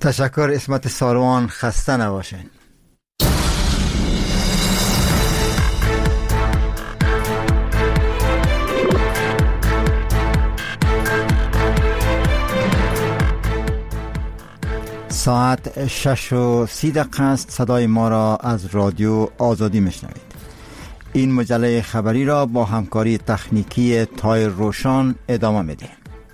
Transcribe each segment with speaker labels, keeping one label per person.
Speaker 1: تشکر اسمت ساروان، خسته نباشین. ساعت 6:30 است. صدای ما را از رادیو آزادی میشنوید. این مجله خبری را با همکاری تکنیکی تایر روشان ادامه میدیم.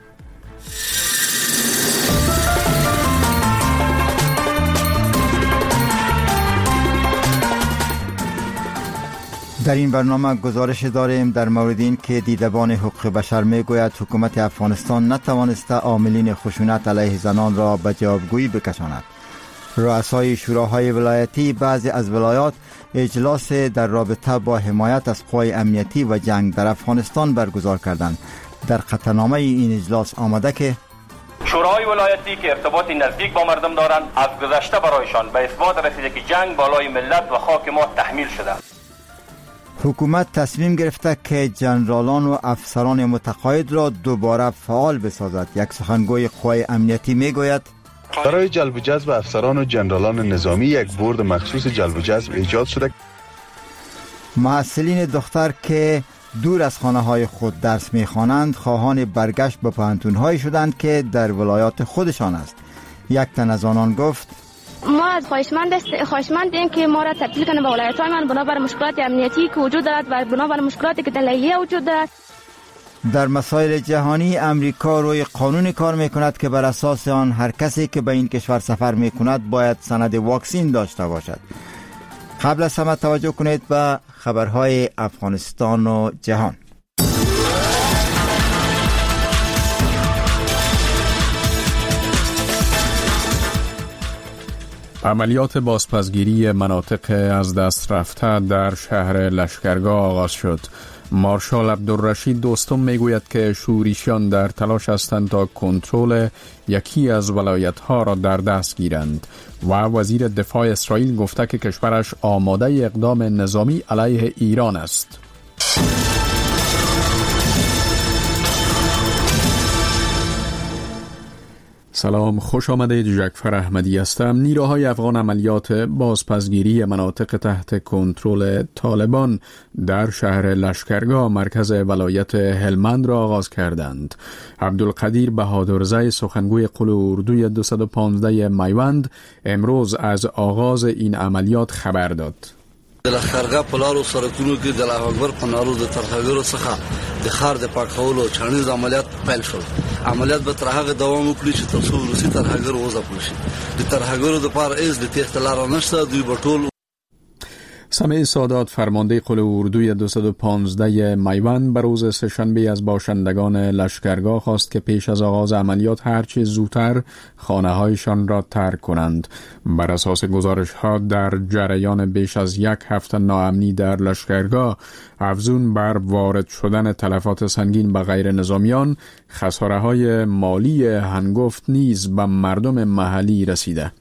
Speaker 1: در این برنامه گزارش داریم در مورد این که دیدبان حقوق بشر میگوید حکومت افغانستان نتوانسته عاملین خشونت علیه زنان را به جوابگویی بکشاند. رؤسای شوراهای ولایتی بعضی از ولایات اجلاس در رابطه با حمایت از قوای امنیتی و جنگ در افغانستان برگزار کردند. در قطعنامه این اجلاس آمده که
Speaker 2: شورای ولایتی که ارتباط نزدیک با مردم دارند از گذشته برایشان به اثبات رسیده که جنگ بالای ملت و خاک ما تحمیل شده.
Speaker 1: حکومت تصمیم گرفته که جنرالان و افسران متقاعد را دوباره فعال بسازد. یک سخنگوی قوای امنیتی میگوید
Speaker 3: برای جلب و جذب افسران و جنرالان نظامی یک بورد مخصوص جلب و جذب ایجاد شده.
Speaker 1: محصلین دختر که دور از خانه های خود درس میخوانند خواهان برگشت به پوهنتون‌هایی شدند که در ولایات خودشان است. یک تن از آنان گفت
Speaker 4: ما از خواهشمندیم که ما را تبدیل کنند به ولایت‌های من بنابر مشکلات امنیتی که وجود دارد و بنابر مشکلاتی که در لیلیه وجود دارد.
Speaker 1: در مسائل جهانی امریکا روی قانونی کار میکند که بر اساس آن هر کسی که به این کشور سفر میکند باید سند واکسین داشته باشد. قبل از همه توجه کنید به خبرهای افغانستان و جهان.
Speaker 5: عملیات بازپسگیری مناطق از دست رفته در شهر لشکرگاه آغاز شد. مارشال عبدالرشید دوستم میگوید که شورشیان در تلاش هستند تا کنترل یکی از ولایت‌ها را در دست گیرند و وزیر دفاع اسرائیل گفته که کشورش آماده اقدام نظامی علیه ایران است. سلام، خوش آمدید. جعفر احمدی هستم. نیروهای افغان عملیات بازپسگیری مناطق تحت کنترل طالبان در شهر لشکرگاه مرکز ولایت هلمند را آغاز کردند. عبدالقدیر بهادرزی سخنگوی قل اردوی 215 میوند امروز از آغاز این عملیات خبر داد.
Speaker 6: د لښکرګاه په لارو سرکونو کې د الله اکبر په نارو د ترهګرو څخه د ښار د پاکولو چانیز عملیات پیل شول. عملیات به تر هغه دوام وکړي چې تر څو روسي ترهګر وځپل شي. د ترهګرو د پاره هیڅ د تېښتې لاره نشته. دوی به ټول
Speaker 5: سمیع سادات فرمانده قل اردوی 215 میوند بر روز سه‌شنبه از باشندگان لشکرگاه خواست که پیش از آغاز عملیات هرچه زودتر خانه‌هایشان را ترک کنند. بر اساس گزارش‌ها در جریان بیش از یک هفته ناامنی در لشکرگاه افزون بر وارد شدن تلفات سنگین به غیر نظامیان، خساره‌های مالی هنگفت نیز به مردم محلی رسیده.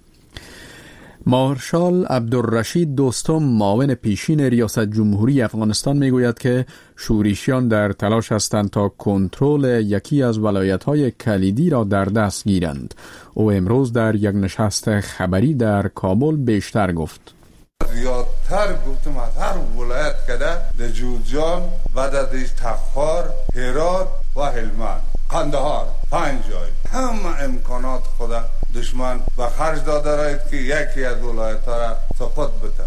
Speaker 5: مارشال عبدالرشید دوستم معاون پیشین ریاست جمهوری افغانستان میگوید که شورشیان در تلاش هستند تا کنترل یکی از ولایت‌های کلیدی را در دست گیرند. او امروز در یک نشست خبری در کابل بیشتر گفت.
Speaker 7: زیادتر گفتم از هر ولایت کده در جوزجان و در تخار، هرات و هلمند، قندهار، 5 جای همه امکانات خدا دشمن و خرج داده راید که یکی از ولایت‌ها را سقوط بده.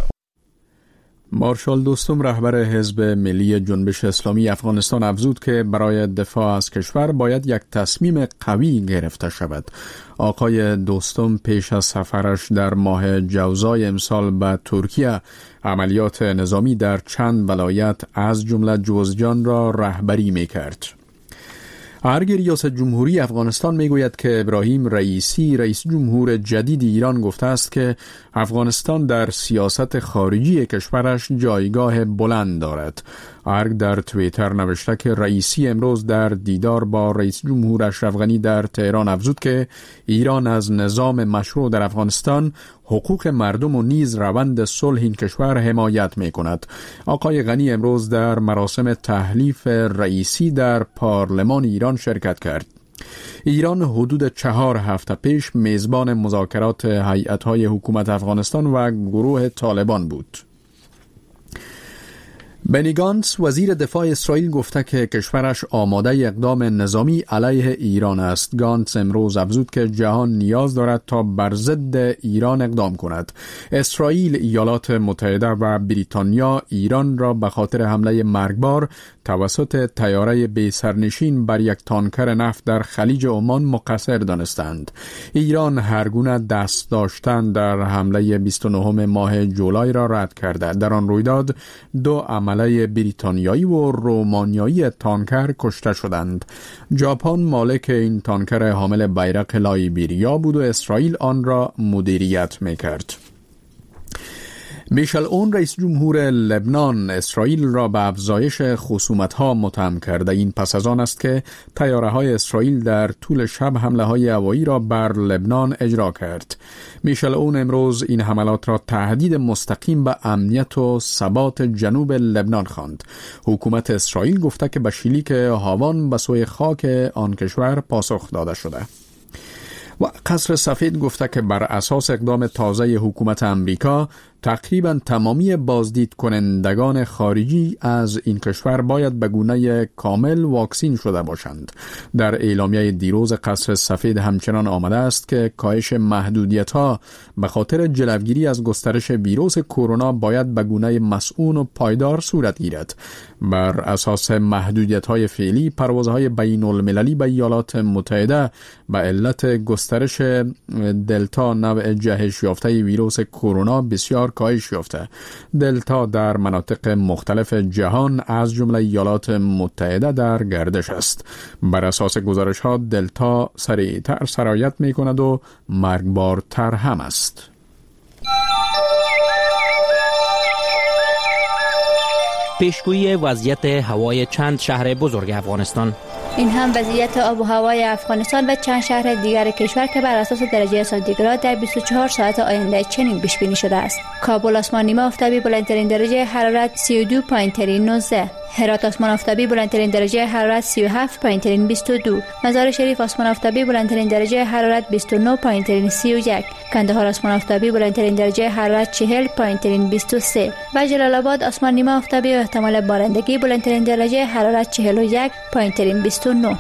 Speaker 5: مارشال دوستم رهبر حزب ملی جنبش اسلامی افغانستان افزود که برای دفاع از کشور باید یک تصمیم قوی گرفته شود. آقای دوستم پیش از سفرش در ماه جوزای امسال به ترکیه عملیات نظامی در چند ولایت از جمله جوزجان را رهبری می‌کرد. ارگ ریاست جمهوری افغانستان میگوید که ابراهیم رئیسی رئیس جمهور جدید ایران گفته است که افغانستان در سیاست خارجی کشورش جایگاه بلند دارد. ارگ در توییتر نوشته که رئیسی امروز در دیدار با رئیس جمهور اشرف غنی در تهران افزود که ایران از نظام مشروع در افغانستان، حقوق مردم و نیز روند صلح این کشور حمایت می کند. آقای غنی امروز در مراسم تحلیف رئیسی در پارلمان ایران شرکت کرد. ایران حدود 4 هفته پیش میزبان مذاکرات هیئت‌های حکومت افغانستان و گروه طالبان بود. بنی گانتس وزیر دفاع اسرائیل گفته که کشورش آماده اقدام نظامی علیه ایران است. گانتس امروز افزود که جهان نیاز دارد تا بر ضد ایران اقدام کند. اسرائیل، ایالات متحده و بریتانیا ایران را به خاطر حمله مرگبار توسط طیاره بی سرنشین بر یک تانکر نفت در خلیج عمان مقصر دانستند. ایران هرگونه دست داشتن در حمله 29 ماه جولای را رد کرده. در آن رویداد 2 عمله بریتانیایی و رومانیایی تانکر کشته شدند. ژاپن مالک این تانکر حامل بیرق لایبریا بود و اسرائیل آن را مدیریت می‌کرد. میشل اون رئیس جمهور لبنان اسرائیل را به افزایش خصومت‌ها متهم کرده. این پس از آن است که طیاره‌های اسرائیل در طول شب حمله‌های هوایی را بر لبنان اجرا کرد. میشل اون امروز این حملات را تهدید مستقیم به امنیت و ثبات جنوب لبنان خواند. حکومت اسرائیل گفته که به شلیک هاوان به سوی خاک آن کشور پاسخ داده شده. و قصر سفید گفته که بر اساس اقدام تازه حکومت امریکا تقریبا تمامی بازدید کنندگان خارجی از این کشور باید به گونه کامل واکسین شده باشند. در اعلامیه دیروز قصر سفید همچنان آمده است که کاهش محدودیت‌ها به خاطر جلوگیری از گسترش ویروس کرونا باید به گونه مسئول و پایدار صورت گیرد. بر اساس محدودیت‌های فعلی پروازهای بین‌المللی به ایالات متحده به علت گسترش دلتا نوع جهش یافته ویروس کرونا بسیار کاهش یافته. دلتا در مناطق مختلف جهان از جمله ایالات متحده در گردش است. بر اساس گزارش‌ها دلتا سریعتر سرایت می‌کند و مرگبارتر هم است.
Speaker 8: پیشگویی وضعیت هوای چند شهر بزرگ افغانستان.
Speaker 9: این هم وضعیت آب و هوای افغانستان و چند شهر دیگر کشور که بر اساس درجه سانتیگراد در 24 ساعت آینده چنین پیش بینی شده است. کابل آسمان نیمه آفتابی بلندترین درجه حرارت 32 پایین‌ترین 19. هرات آسمان آفتابی بلندترین درجه حرارت 37 پایین‌ترین 22. مزار شریف آسمان آفتابی بلندترین درجه حرارت 29 پایین‌ترین 31. کندهار آسمان آفتابی بلندترین درجه حرارت 40 پایین‌ترین 23. و جلال آباد آسمان نیمه آفتابی و احتمال بارندگی بلندترین درجه حرارت 41 پایین‌ترین 29.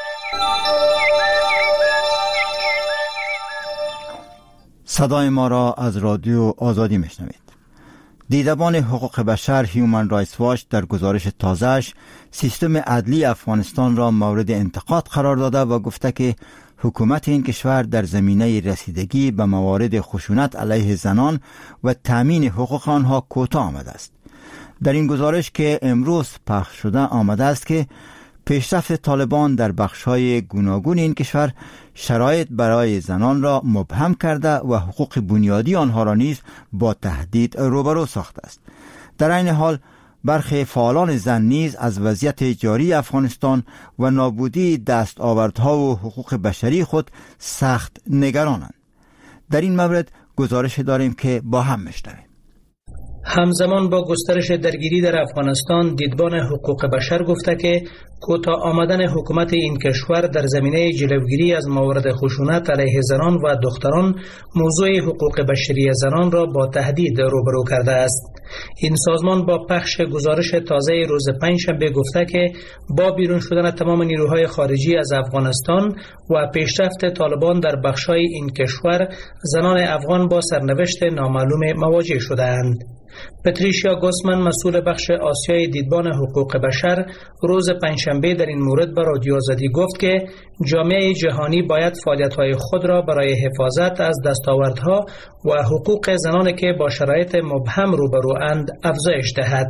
Speaker 1: صدای ما را از رادیو آزادی میشنوید. دیدبان حقوق بشر هیومن رایتس واچ در گزارش تازه‌اش سیستم عدلی افغانستان را مورد انتقاد قرار داده و گفته که حکومت این کشور در زمینه رسیدگی به موارد خشونت علیه زنان و تامین حقوق آنها کوتاه آمده است. در این گزارش که امروز پخش شده آمده است که پیشرفت طالبان در بخش‌های گوناگون این کشور شرایط برای زنان را مبهم کرده و حقوق بنیادی آنها را نیز با تهدید روبرو ساخته است. در این حال برخی فعالان زن نیز از وضعیت جاری افغانستان و نابودی دستاوردها و حقوق بشری خود سخت نگرانند. در این مورد گزارش داریم که با هم میشنویم.
Speaker 10: همزمان با گسترش درگیری در افغانستان، دیدبان حقوق بشر گفته که کوتاه آمدن حکومت این کشور در زمینه جلوگیری از موارد خشونت علیه زنان و دختران موضوع حقوق بشری زنان را با تهدید روبرو کرده است. این سازمان با پخش گزارش تازه روز پنجشنبه گفته که با بیرون شدن تمام نیروهای خارجی از افغانستان و پیشرفت طالبان در بخش‌های این کشور، زنان افغان با سرنوشت نامعلوم مواجه شده‌اند. پتریشیا گوسمن مسئول بخش آسیای دیدبان حقوق بشر روز پنجشنبه در این مورد به رادیو آزادی گفت که جامعه جهانی باید فعالیت‌های خود را برای حفاظت از دستاوردها و حقوق زنانی که با شرایط مبهم روبروند افزایش دهد.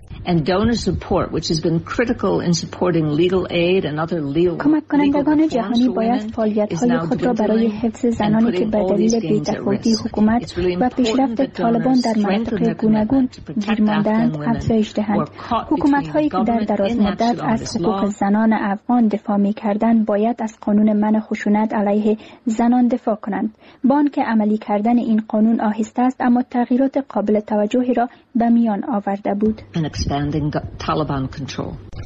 Speaker 9: کمک کنندگان جهانی باید فعالیت‌های خود را برای حفظ زنانی که به دلیل بی‌تفاوتی حکومت و پیشرفت طالبان در مناطق گوناگون گیر مانده‌اند افزایش دهند. حکومت‌هایی که در دراز مدت از حقوق زنان افغان دفاع می‌کردند باید از قانون منع خشونت علیه زنان دفاع کنند. با آنکه عملی کردن این قانون آهسته است اما تغییرات قابل توجهی را به میان آورده بود.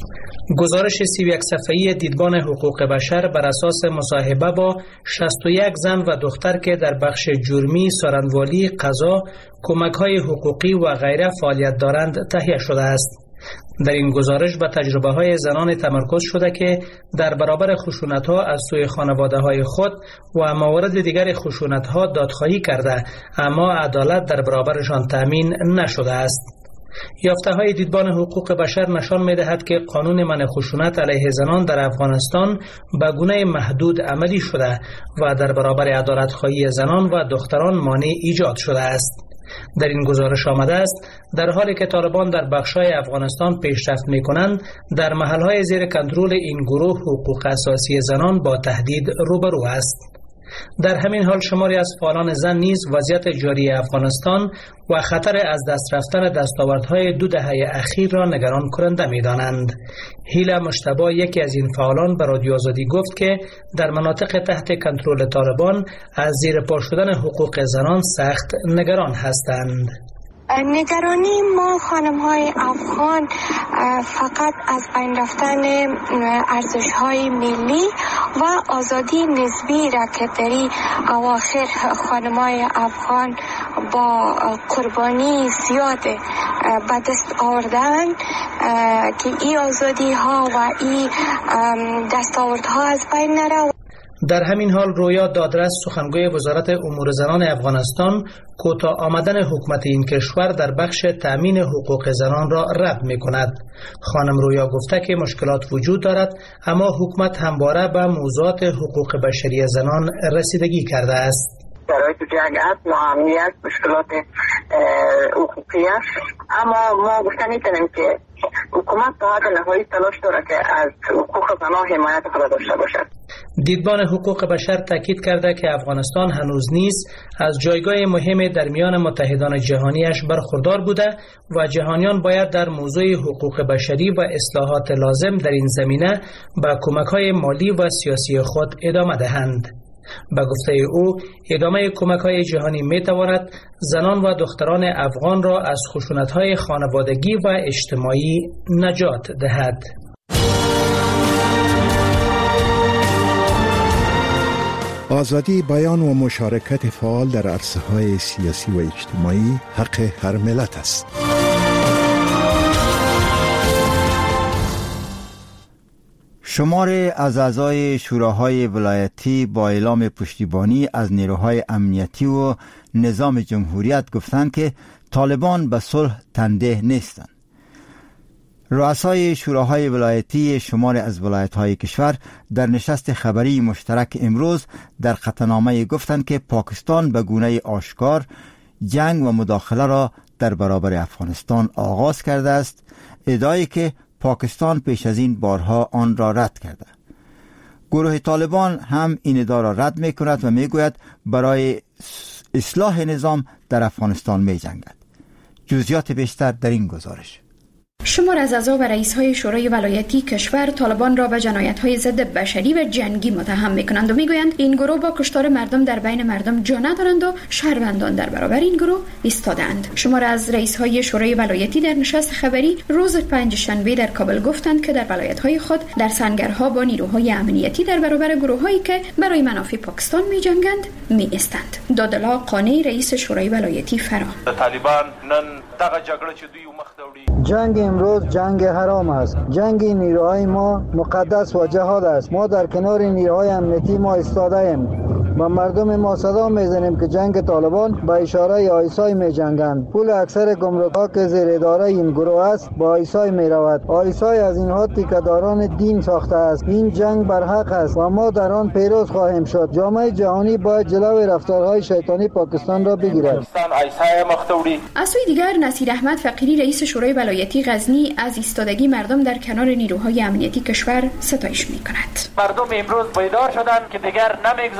Speaker 10: گزارش 31 صفحه‌ای دیدبان حقوق بشر بر اساس مصاحبه با 61 زن و دختر که در بخش جرمی، سارنوالی، قضا، کمک‌های حقوقی و غیره فعالیت دارند تهیه شده است. در این گزارش به تجربه‌های زنان تمرکز شده که در برابر خشونت‌ها از سوی خانواده‌های خود و موارد دیگر خشونت‌ها دادخواهی کرده اما عدالت در برابرشان تأمین نشده است. یافته‌های دیدبان حقوق بشر نشان می‌دهد که قانون منع خشونت علیه زنان در افغانستان به گونه محدود عملی شده و در برابر عدالت‌خواهی زنان و دختران مانع ایجاد شده است. در این گزارش آمده است در حالی که طالبان در بخش‌های افغانستان پیشرفت می‌کنند، در محل‌های زیر کنترل این گروه حقوق اساسی زنان با تهدید روبرو است. در همین حال شماری از فعالان زن نیز وضعیت جاری افغانستان و خطر از دست رفتن دستاوردهای 2 دهه اخیر را نگران کننده می‌دانند. هیلا مجتبی، یکی از این فعالان، به رادیو آزادی گفت که در مناطق تحت کنترل طالبان از زیر پا شدن حقوق زنان سخت نگران هستند.
Speaker 11: نگرانی ما خانم‌های افغان فقط از بین رفتن ارزش‌های ملی و آزادی نسبی را که در اواخر خانم‌های افغان با قربانی زیاد به دست آوردن که این آزادی‌ها و این دستاوردها از بین نره.
Speaker 10: در همین حال رویا دادرس، سخنگوی وزارت امور زنان افغانستان، کوتاه آمدن حکومت این کشور در بخش تأمین حقوق زنان را رد می کند. خانم رویا گفته که مشکلات وجود دارد اما حکومت همواره به موضوعات حقوق بشری زنان رسیدگی کرده است.
Speaker 12: شرایط جنگ است، ناامنی است، مشکلات حقوقی است، اما ما گفته می‌تونیم که حکومت تا حد نهایی تلاش دارد که از حقوق زنان حمایت خود داشته باشد.
Speaker 10: دیدبان حقوق بشر تاکید کرده که افغانستان هنوز نیز از جایگاه مهم در میان متحدان جهانیش برخوردار بوده و جهانیان باید در موضوع حقوق بشری و اصلاحات لازم در این زمینه به کمک‌های مالی و سیاسی خود ادامه دهند. به گفته او، ادامه کمک‌های جهانی می‌تواند زنان و دختران افغان را از خشونت‌های خانوادگی و اجتماعی نجات دهد.
Speaker 13: آزادی بیان و مشارکت فعال در عرصه‌های سیاسی و اجتماعی حق هر ملت است.
Speaker 1: شمار از اعضای شوراهای ولایتی با اعلام پشتیبانی از نیروهای امنیتی و نظام جمهوریت گفتند که طالبان به صلح تنده نیستند. رؤسای شوراهای ولایتی شمار از ولایت‌های کشور در نشست خبری مشترک امروز در قطعنامه گفتند که پاکستان به گونه آشکار جنگ و مداخله را در برابر افغانستان آغاز کرده است، ادعایی که پاکستان پیش از این بارها آن را رد کرده. گروه طالبان هم این ادعا را رد می کند و می گوید برای اصلاح نظام در افغانستان می جنگد. جزئیات بیشتر در این گزارش.
Speaker 14: شمار از اعضا و رئیس‌های شورای ولایتی کشور طالبان را به جنایت‌های ضد بشری و جنگی متهم می‌کنند و می‌گویند این گروه با کشتار مردم در بین مردم جا ندارند و شهروندان در برابر این گروه ایستادند. شمار از رئیس‌های شورای ولایتی در نشست خبری روز پنجشنبه در کابل گفتند که در ولایت‌های خود در سنگرها با نیروهای امنیتی در برابر گروه‌هایی که برای منافع پاکستان می‌جنگند می‌ایستند. دادلا قانی، رئیس شورای ولایتی فرا:
Speaker 2: طالبان نن دغه جګړه چې دوی مخ وړي،
Speaker 15: جنگ امروز جنگ حرام است. جنگ نیروهای ما مقدس و جهاد است. ما در کنار نیروهای امنیتی ما ایستاده ایم و مردم ما صدا میزنیم که جنگ طالبان با اشاره آیسای می جنگند. پول اکثر گمرک‌ها که زیر اداره این گروه است با آیسای می رود. آیسای از اینها تیکه‌داران دین ساخته است. این جنگ بر حق است و ما در آن پیروز خواهیم شد. جامعه جهانی باید جلوی رفتارهای شیطانی پاکستان را بگیرد.
Speaker 14: از سوی دیگر نصیر احمد فقیری، رئیس شورای ولایتی غزنی، از ایستادگی مردم در کنار نیروهای امنیتی کشور ستایش می‌کند.
Speaker 16: مردم امروز بیدار شدند که دیگر نمیگذارند که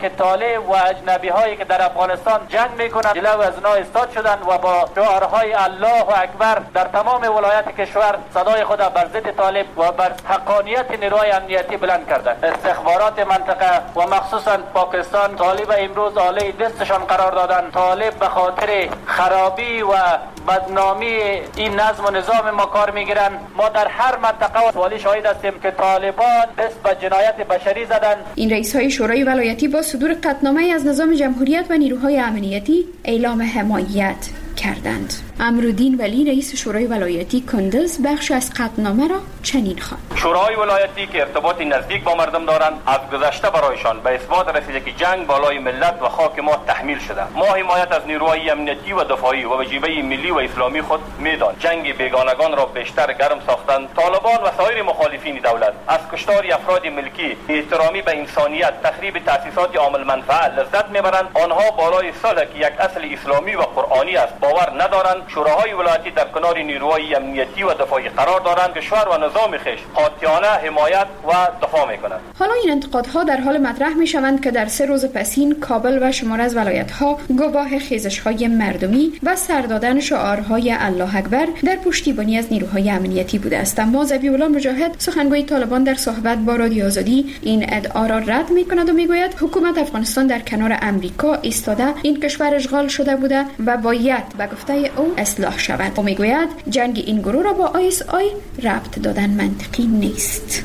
Speaker 2: طالب و اجنبی هایی که در افغانستان جنگ میکنند جلو از اونها ایستاد شدند و با شعارهای الله اکبر در تمام ولایات کشور صدای خود بر ضد طالب و بر حقانیت نیروهای امنیتی بلند کردند. استخبارات منطقه و مخصوصا پاکستان طالب امروز آله دستشان قرار دادند. طالب به خاطر خرابی و بدنامی این نظم و نظام ما کار میگیرند. ما در هر منطقه و والی شاهد هستیم که طالبان دست به جنایت بشری زدند.
Speaker 14: این رئیس های شورای ولایتی با صدور قطعنامه از نظام جمهوریت و نیروهای امنیتی اعلام حمایت کردند. امرالدین ولی رئیس شورای ولایتی کندز بخش از قطعنامه را چنین خواند:
Speaker 2: شورای ولایتی که ارتباطی نزدیک با مردم دارند از گذشته برایشان به اثبات رسیده که جنگ بالای ملت و خاک ما تحمیل شده. ما حمایت از نیروهای امنیتی و دفاعی و وجیبه ملی و اسلامی خود میدان. جنگ بیگانگان را بیشتر گرم ساختند. طالبان و سایر مخالفین دولت از کشتار افراد ملکی، احترامی به انسانیت، تخریب تأسیسات عامل منفعه لذت میبرند. آنها بالای صلح که یک اصل اسلامی و قرآنی است باور ندارند. شوراهای ولایتی در کنار نیروهای امنیتی و دفاعی قرار دارند. کشور و نظام خویش قاطعانه حمایت و دفاع میکنند.
Speaker 14: حالا این انتقادها در حال مطرح میشوند که در 3 روز پسین کابل و شمار از ولایت‌ها گواه خیزش‌های مردمی و سر دادن شعارهای الله اکبر در پشتیبانی از نیروهای امنیتی بوده است. اما ذبیح‌الله مجاهد سخنگوی طالبان در صحبت با رادیو آزادی این ادعا را رد میکند و میگوید حکومت افغانستان در کنار امریکا ایستاده این کشور اشغال شده بوده و باید به گفته او اصلاح شود. او میگوید جنگ این گروه را با ISI ربط دادن منطقی نیست.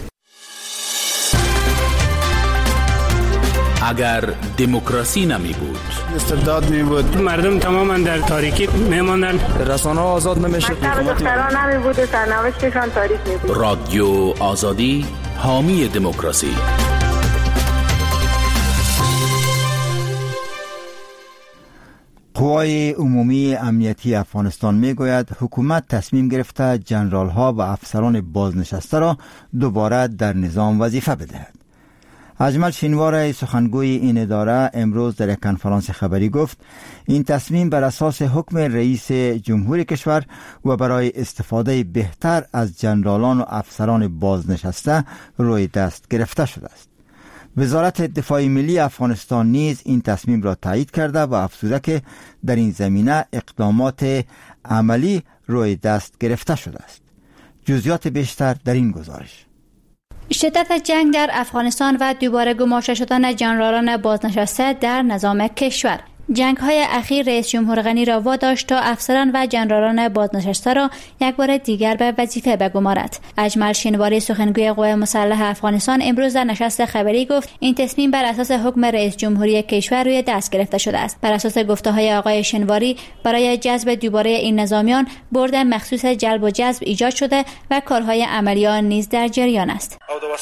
Speaker 16: اگر دموکراسی نمی بود،
Speaker 17: استبداد می بود، مردم تماما در تاریکی می ماندن، رسانه آزاد نمی شد،
Speaker 12: دختران نمی بود، سرنوشتشان تاریک می بود.
Speaker 16: رادیو آزادی حامی دموکراسی.
Speaker 1: قوای عمومی امنیتی افغانستان میگوید حکومت تصمیم گرفته جنرال ها و افسران بازنشسته را دوباره در نظام وظیفه بدهد. اجمل شینوار سخنگوی این اداره امروز در یک کنفرانس خبری گفت این تصمیم بر اساس حکم رئیس جمهور کشور و برای استفاده بهتر از جنرالان و افسران بازنشسته روی دست گرفته شده است. وزارت دفاع ملی افغانستان نیز این تصمیم را تایید کرده و افزوده که در این زمینه اقدامات عملی روی دست گرفته شده است. جزئیات بیشتر در این گزارش.
Speaker 9: شدت جنگ در افغانستان و دوباره گماشته شدن جنرالان بازنشسته در نظام کشور. جنگ‌های اخیر رئیس جمهور غنی را واداشت تا افسران و جنرالان بازنشسته را یک بار دیگر به وظیفه بگمارد. اجمل شینواری سخنگوی قوای مسلح افغانستان امروز در نشست خبری گفت این تصمیم بر اساس حکم رئیس جمهوری کشور روی دست گرفته شده است. بر اساس گفته‌های آقای شینواری برای جذب دوباره این نظامیان برد مخصوص جلب و جذب ایجاد شده و کارهای عملی آن نیز در جریان است.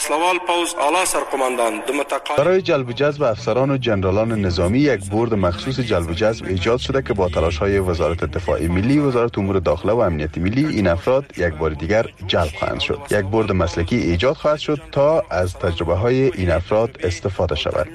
Speaker 3: برای جلب و جذب افسران و جنرالان نظامی یک برد مخصوص جلب و جذب ایجاد شده که با تلاش‌های وزارت دفاع ملی، وزارت امور داخله و امنیت ملی این افراد یک بار دیگر جلب خواهند شد. یک برد مسلکی ایجاد خواهد شد تا از تجربه‌های این افراد استفاده شود.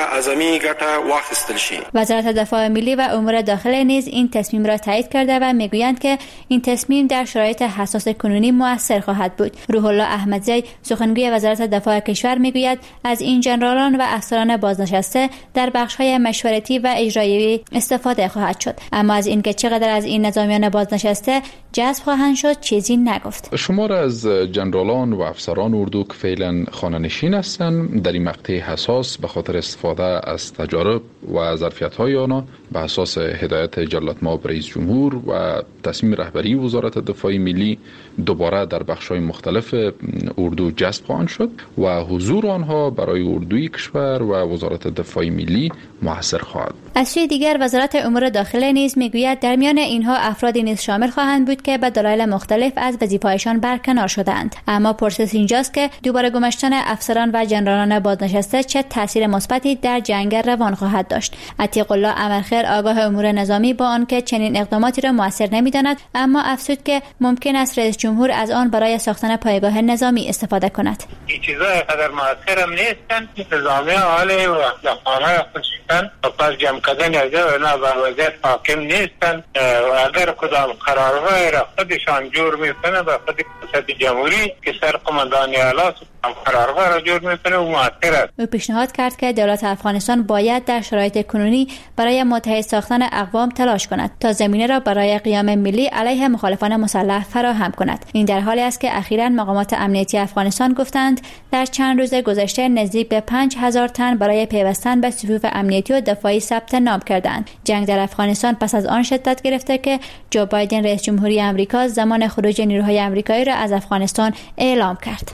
Speaker 9: وزارت دفاع ملی و امور داخله نیز این تصمیم را تایید کرده و میگویند که این تصمیم در شرایط حساس کنونی مؤثر خواهد بود. روح الله احمدزی سخنگوی وزارت دفاع کشور میگوید از این جنرالان و افسران بازنشسته در بخش‌های مشورتی و اجرایی استفاده خواهد شد، اما از اینکه چقدر از این نظامیان بازنشسته جذب خواهند شد چیزی نگفت.
Speaker 18: شمار از جنرالان و افسران اردو که فعلا خانه‌نشین هستند در این مقطع حساس به خاطر استفاده از تجارب و ظرفیت‌های آنها به اساس هدایت جلالتمآب رئیس جمهور و تصمیم رهبری وزارت دفاع ملی دوباره در بخش‌های مختلف اردو جذب خواهند شد و حضور آنها برای اردوی کشور و وزارت دفاع ملی مؤثر خواهد.
Speaker 9: از سوی دیگر وزارت امور داخله نیز میگوید در میان اینها افرادی نیز شامل خواهند بود که به دلایل مختلف از وظیفه‌هایشان برکنار شدند. اما پرسش اینجاست که دوباره گماشتن افسران و جنرالان بازنشسته چه تاثیر مثبتی در جنگ روان خواهد داشت. عتیق الله امرخیر آگاه امور نظامی با آنکه چنین اقداماتی را مؤثر نمی‌داند، اما افزود که ممکن است رئیس جمهور از آن برای ساختن پایگاه نظامی استفاده کند.
Speaker 19: این چیزا قدر مؤثر هم نیستند که نظامی حال و دفاعهای خودشان و پس جمع کردن از اونا به وضعیت حاکم نیستن و اگر کدام قرارهای را خودشان جور میکنه به خود ریاست جمهوری که سر قماندان اعلی قرارها را جور میکنه و مؤثر است.
Speaker 9: او پیشنهاد کرد که دولت افغانستان باید در شرایط کنونی برای متحد ساختن اقوام تلاش کند تا زمینه را برای قیام ملی علیه مخالفان مسلح فراهم کند. این در حالی است که اخیراً مقامات امنیتی افغانستان گفتند در چند روز گذشته نزدیک به 5000 تن برای پیوستن به صفوف امنیتی و دفاعی ثبت نام کردند. جنگ در افغانستان پس از آن شدت گرفته که جو بایدن رئیس جمهوری آمریکا زمان خروج نیروهای آمریکایی را از افغانستان اعلام کرد.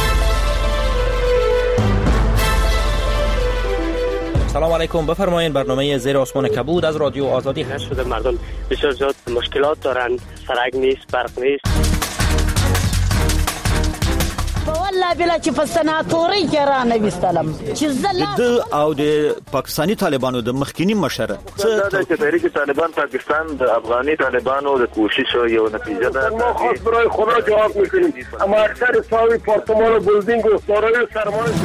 Speaker 8: سلام علیکم، بفرمایید. برنامه زیر آسمان کبود از رادیو آزادی هست.
Speaker 20: شده مردم بسیار زیاد مشکلات دارند، سرک نیست، برق نیست.
Speaker 21: والله بلا چې په سناتوري کې را نه وستلم چې زله
Speaker 22: او د پاکستانی طالبانو د مخکینی مشره
Speaker 23: چې تحریک طالبان پاکستان د افغاني طالبانو د کوشش یو نتیجه ده.
Speaker 24: ما خاص برای خدا جواب میکنیم، اما اکثر ساوی پارتمان و بلدینگ و سارای سرمایه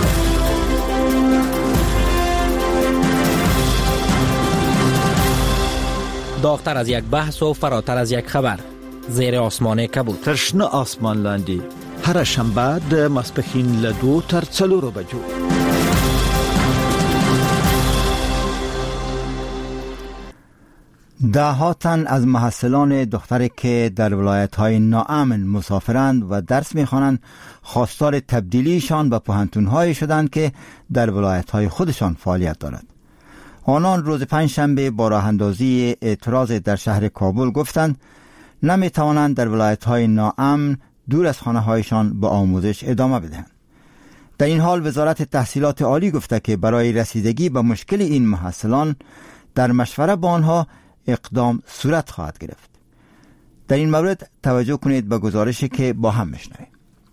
Speaker 8: داغتر از یک بحث و فراتر از یک خبر. زیر آسمان کبود.
Speaker 22: ترشنه آسمان لاندی. هر شنبه د ماسپښین له 2 تر 4 بجو.
Speaker 1: ده تن از محصلان دختری که در ولایت‌های ناامن مسافرند و درس می‌خوانند خواستار تبدیلیشان به پوهنتون‌هایی شدند که در ولایت‌های خودشان فعالیت دارد. آنان روز پنجشنبه با راه اندازی اعتراض در شهر کابل گفتند نمی‌توانند در ولایت‌های ناامن دور از خانه‌هایشان به آموزش ادامه بدهند. در این حال وزارت تحصیلات عالی گفته که برای رسیدگی به مشکل این محصلان در مشوره با آنها اقدام صورت خواهد گرفت. در این مورد توجه کنید به گزارشی که با هم میشنویم.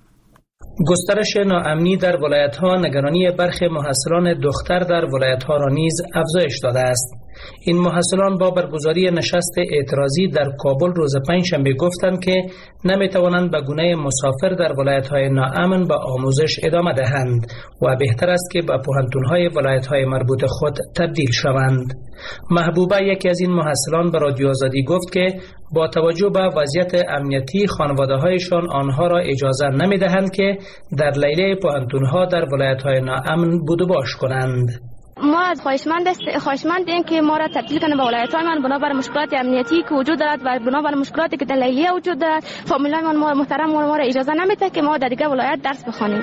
Speaker 10: گسترش ناامنی در ولایت‌ها نگرانی برخی محصلان دختر در ولایت‌ها را نیز افزایش داده است. این محصلان با برگزاری نشست اعتراضی در کابل روز پنجشنبه گفتند که نمی‌توانند به گونه مسافر در ولایت‌های ناامن به آموزش ادامه دهند و بهتر است که به پوهنتون‌های ولایت‌های مربوط خود تبدیل شوند. محبوبه یکی از این محصلان به رادیو آزادی گفت که با توجه به وضعیت امنیتی خانواده‌هایشان آنها را اجازه نمی‌دهند که در لیله پوهنتون‌ها در ولایت‌های ناامن بود و باش کنند.
Speaker 4: ما از خواهشمندیم که ما را تبدیل کنه به ولایت‌های من بنابر مشکلات امنیتی که وجود دارد و بنابر مشکلاتی که در لیلیه وجود دارد. فامیلای ما محترم ما را اجازه نمیده که ما در دیگه ولایت درس بخوانیم.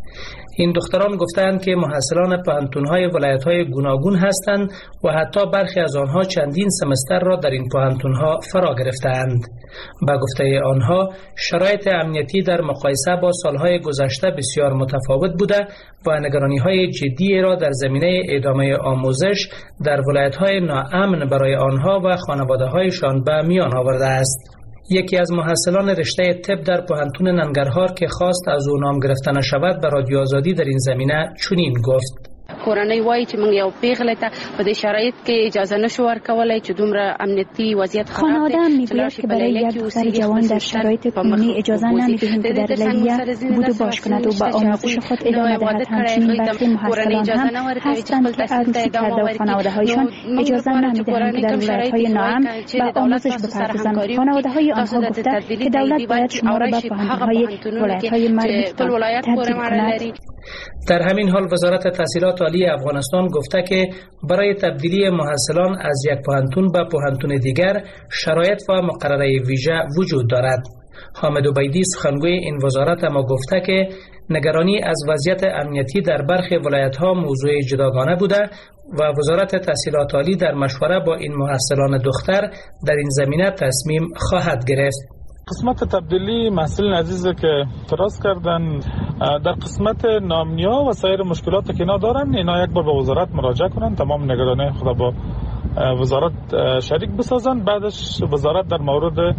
Speaker 10: این دختران گفتند که محصلان پوهنتون‌های ولایت‌های گوناگون هستند و حتی برخی از آنها چندین سمستر را در این پوهنتون‌ها فرا گرفتند. با گفته آنها شرایط امنیتی در مقایسه با سالهای گذشته بسیار متفاوت بوده و نگرانی‌های جدی را در زمینه ادامه آموزش در ولایت‌های ناامن برای آنها و خانواده‌هایشان به میان آورده است. یکی از محصلان رشته طب در پوهنتون ننگرهار که خواست از او نام گرفته نشود به رادیو آزادی در این زمینه چنین گفت:
Speaker 25: کورنۍ وایي چې موږ یو پیغله ته په دې شرایط کې اجازه نشو ورکولای چې دومره امنیتی وضعیت خراب
Speaker 9: خانواده میگوید که برای یک دختر جوان در شرایط کنونی اجازه نمیدهیم که در لیلیه بود و باش کند و به آموزش خود ادامه دهد. همچنین برخی محصلان هم هستند که عروسی کرده و خانواده‌هایشان اجازه نمیدهند که در ولایت‌های ناامن به آموزش بپردازند. خانواده‌های آنها گفته که دولت باید شما را به پوهنتون‌های ولایت‌های مربوط تبدیل کند.
Speaker 10: در همین حال وزارت تحصیلات عالی افغانستان گفته که برای تبدیلی محصلان از یک پوهنتون به پوهنتون دیگر شرایط و مقرره ویژه وجود دارد. حامد عبیدی سخنگوی این وزارت اما گفته که نگرانی از وضعیت امنیتی در برخی ولایت‌ها موضوع جداگانه بوده و وزارت تحصیلات عالی در مشوره با این محصلان دختر در این زمینه تصمیم خواهد گرفت.
Speaker 26: قسمت تبدیلی محصلین عزیزی که اعتراض کردن در قسمت نامنیا و سایر مشکلاتی که اینا دارن، اینا یک بار به وزارت مراجعه کنن، تمام نگرانی خود با وزارت شریک بسازن، بعدش وزارت در مورد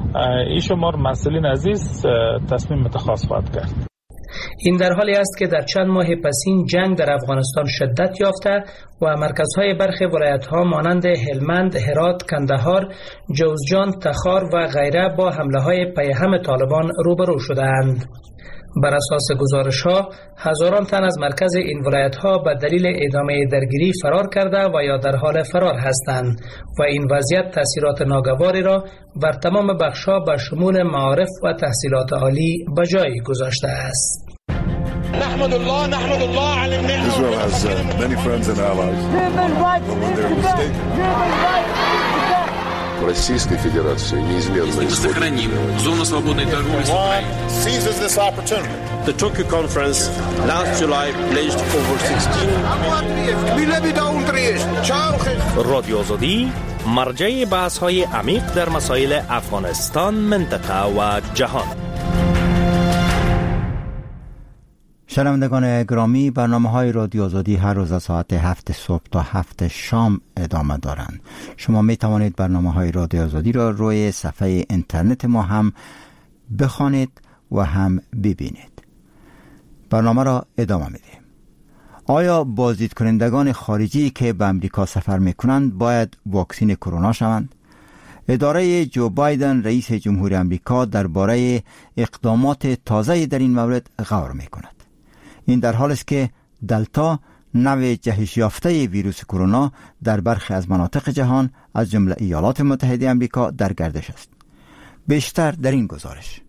Speaker 26: این شمار محصلین عزیز تصمیم اتخاذ خواهد کرد.
Speaker 10: این در حالی است که در چند ماه پسین جنگ در افغانستان شدت یافته و مرکزهای برخی ولایت‌ها مانند هلمند، هرات، کندهار، جوزجان، تخار و غیره با حمله‌های پیهم طالبان روبرو شده‌اند. بر اساس گزارش‌ها هزاران تن از مرکز این ولایت‌ها به دلیل ادامه درگیری فرار کرده و یا در حال فرار هستند و این وضعیت تاثیرات ناگواری را بر تمام بخش‌ها به شمول معارف و تحصیلات عالی به جای گذاشته است.
Speaker 5: نحمد الله على النعمة.
Speaker 6: Israel has many friends and allies. Российской Федерации неизменно
Speaker 7: сохраним зону свободной торговли с Украиной.
Speaker 5: Seizes this opportunity.
Speaker 11: The Tokyo conference last July pledged over 16
Speaker 13: رادیو آزادی مرجع بحث‌های عمیق در مسائل افغانستان، منطقه و جهان.
Speaker 1: شنوندگان گرامی، برنامه‌های رادیو آزادی هر روز از ساعت 7 صبح تا 7 شام ادامه دارند. شما می توانید برنامه‌های رادیو آزادی را روی صفحه اینترنت ما هم بخوانید و هم ببینید. برنامه را ادامه می‌دهیم. آیا بازدید کنندگان خارجی که به امریکا سفر می‌کنند باید واکسین کرونا شوند؟ اداره جو بایدن رئیس جمهور امریکا درباره اقدامات تازه در این مورد غور می‌کند. این در حالی است که دلتا، نوع جهش یافته ویروس کرونا، در برخی از مناطق جهان از جمله ایالات متحده آمریکا در گردش است. بیشتر در این گزارش.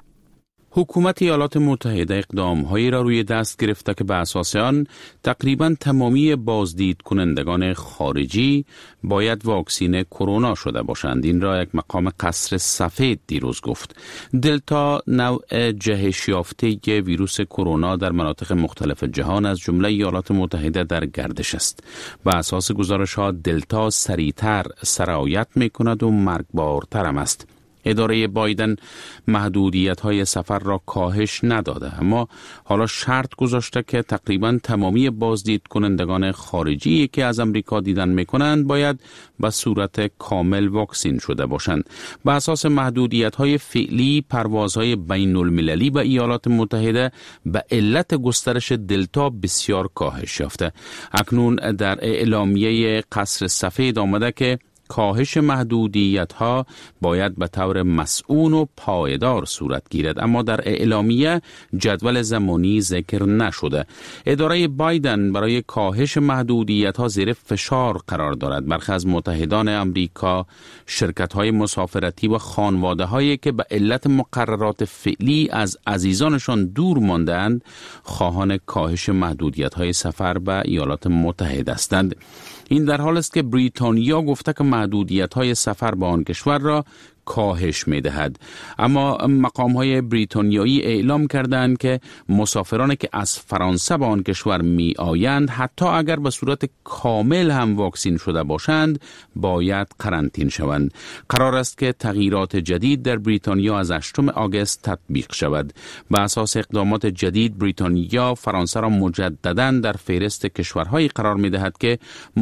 Speaker 16: حکومت ایالات متحده اقدام‌هایی را روی دست گرفته که به اساس آن تقریباً تمامی بازدید کنندگان خارجی باید واکسین کرونا شده باشند. این را یک مقام قصر سفید دیروز گفت. دلتا، نوع جهش یافته ویروس کرونا، در مناطق مختلف جهان از جمله ایالات متحده در گردش است. به اساس گزارش‌ها دلتا سریعتر سرایت می‌کند و مرگبارتر هم است. اداره بایدن محدودیت‌های سفر را کاهش نداده، اما حالا شرط گذاشته که تقریباً تمامی بازدید کنندگان خارجی که از امریکا دیدن می‌کنند باید به صورت کامل واکسین شده باشند. به اساس محدودیت‌های فعلی، پروازهای بین‌المللی به ایالات متحده به علت گسترش دلتا بسیار کاهش یافته. اکنون در اعلامیه قصر سفید آمده که کاهش محدودیت‌ها باید به طور مسئول و پایدار صورت گیرد، اما در اعلامیه جدول زمانی ذکر نشده. اداره بایدن برای کاهش محدودیت‌ها زیر فشار قرار دارد. برخی از متحدان امریکا، شرکت‌های مسافرتی و خانواده‌هایی که به علت مقررات فعلی از عزیزانشان دور ماندند، خواهان کاهش محدودیت‌های سفر به ایالات متحده هستند. این در حال است که بریتانیا گفته که محدودیت‌های سفر به آن کشور را کاهش می‌دهد، اما مقام‌های بریتانیایی اعلام کردند که مسافرانی که از فرانسه به آن کشور می‌آیند حتی اگر به صورت کامل هم واکسین شده باشند باید قرنطینه شوند. قرار است که تغییرات جدید در بریتانیا از 8 آگوست تطبیق شود. به اساس اقدامات جدید بریتانیا فرانسه را مجدداً در فهرست کشورهایی قرار می‌دهد که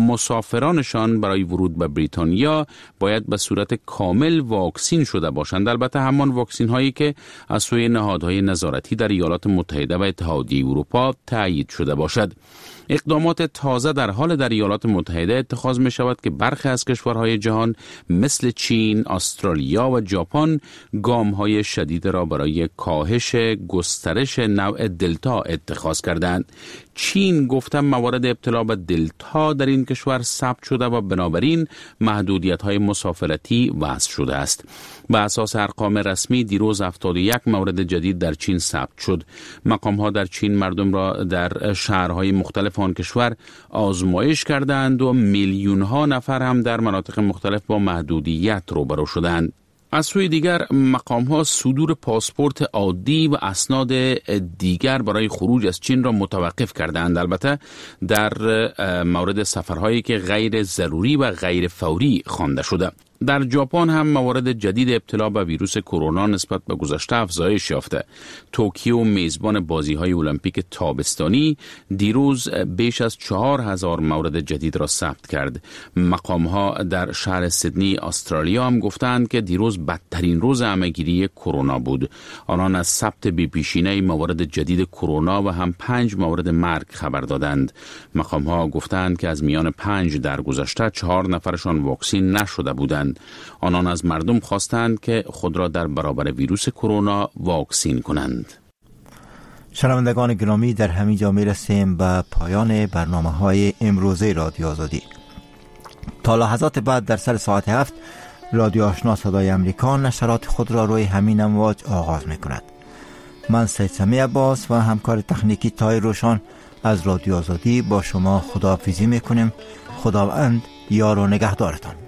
Speaker 16: مسافرانشان برای ورود به بریتانیا باید به صورت کامل واکسین شده باشند، البته همان واکسین هایی که از سوی نهادهای نظارتی در ایالات متحده و اتحادیه اروپا تایید شده باشد. اقدامات تازه در حال در ایالات متحده اتخاذ می شود که برخی از کشورهای جهان مثل چین، استرالیا و ژاپن گام‌های شدید را برای کاهش گسترش نوع دلتا اتخاذ کردند. چین گفته موارد ابتلا به دلتا در این کشور ثبت شده و بنابراین محدودیت‌های مسافرتی وضع شده است. به اساس ارقام رسمی دیروز 71 مورد جدید در چین ثبت شد. مقام‌ها در چین مردم را در شهرهای مختلف آن کشور آزمایش کردند و میلیون‌ها نفر هم در مناطق مختلف با محدودیت روبرو شدند. از سوی دیگر مقام‌ها صدور پاسپورت عادی و اسناد دیگر برای خروج از چین را متوقف کردند، البته در مورد سفرهایی که غیر ضروری و غیر فوری خوانده شده. در ژاپن هم موارد جدید ابتلا به ویروس کرونا نسبت به گذشته افزایش یافته. توکیو میزبان بازی‌های المپیک تابستانی دیروز بیش از 4000 مورد جدید را ثبت کرد. مقام‌ها در شهر سیدنی استرالیا هم گفتند که دیروز بدترین روز همه‌گیری کرونا بود. آنان از ثبت بی‌پیشینه موارد جدید کرونا و هم 5 مورد مرگ خبر دادند. مقام‌ها گفتند که از میان 5 درگذشته 4 نفرشان واکسین نشده بودند. آنان از مردم خواستند که خود را در برابر ویروس کرونا واکسین کنند.
Speaker 1: شنوندگان گرامی، در همین جا میرسیم به پایان برنامه‌های امروزه رادیو آزادی. تا لحظات بعد در سر ساعت 7 رادیو آشنا صدای امریکا نشرات خود را روی همین امواج آغاز می‌کند. من سید سمی عباس و همکار تکنیکی طاهر روشن از رادیو آزادی با شما خداحافظی می‌کنیم. خداوند یار و نگهدارتان.